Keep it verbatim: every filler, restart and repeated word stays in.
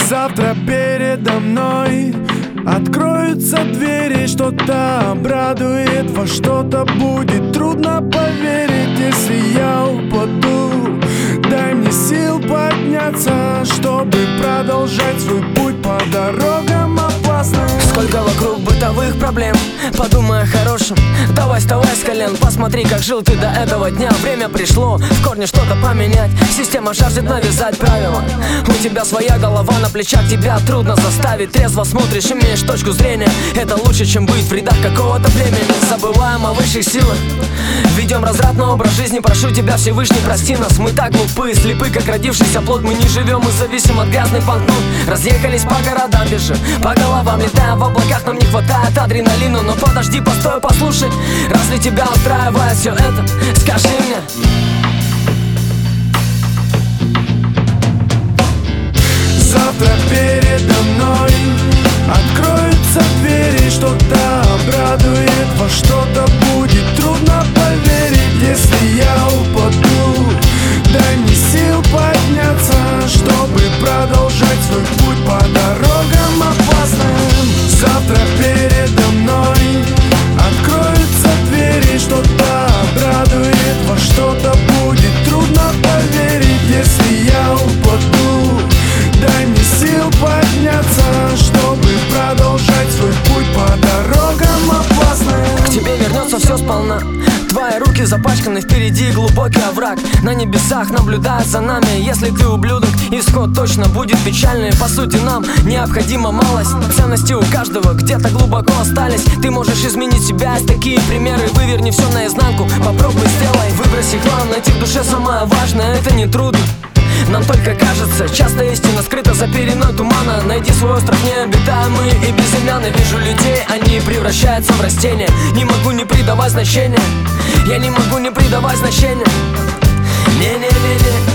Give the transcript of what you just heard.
Завтра передо мной откроются двери, что-то обрадует, во что-то будет трудно поверить. Если я упаду, дай мне сил подняться, чтобы продолжать свой путь по дорогам опасным. Сколько вокруг бытовых проблем, подумай о хорошем. Давай вставай с колен, посмотри, как жил ты до этого дня. Время пришло в корне что-то поменять. Система жаждет навязать правила. У тебя своя голова на плечах, тебя трудно заставить. Трезво смотришь, имеешь точку зрения. Это лучше, чем быть в рядах какого-то племени. Забываем о высших силах, ведем развратный образ жизни. Прошу тебя, Всевышний, прости нас. Мы так глупы, слепы, как родившийся плод. Мы не живем, мы зависим от грязных банкнот. Разъехались по городам, бежим по головам, летаем в облаках. Нам не хватает адреналина, но подожди, постой, послушай. Разве тебя устраивает все это? Скажи мне. Завтра передо мной откроются двери, что-то обрадует, во что-то будет трудно поверить. Если я упаду, дай мне сил подняться, чтобы продолжать свой путь по дорогам опасным. Завтра передо мной откроются двери, что-то обрадует, во что-то будет трудно поверить. Если я упаду, дай мне сил подняться, чтобы продолжать свой путь по дорогам опасным. К тебе вернется все сполна. Твои руки запачканы, впереди глубокий овраг. На небесах наблюдают за нами. Если ты ублюдок, исход точно будет печальный. По сути, нам необходима малость. Ценности у каждого где-то глубоко остались. Ты можешь изменить себя, есть такие примеры. Выверни все наизнанку, попробуй, сделай. Выброси хлам, найти в душе самое важное. Это не трудно, нам только кажется. Часто истина скрыта за пеленой тумана. Найди свой остров необитаемый и безымянный. Вижу людей, они превращаются в растения. Не могу не придавать значения. Я не могу не придавать значения. Не-не-не-не.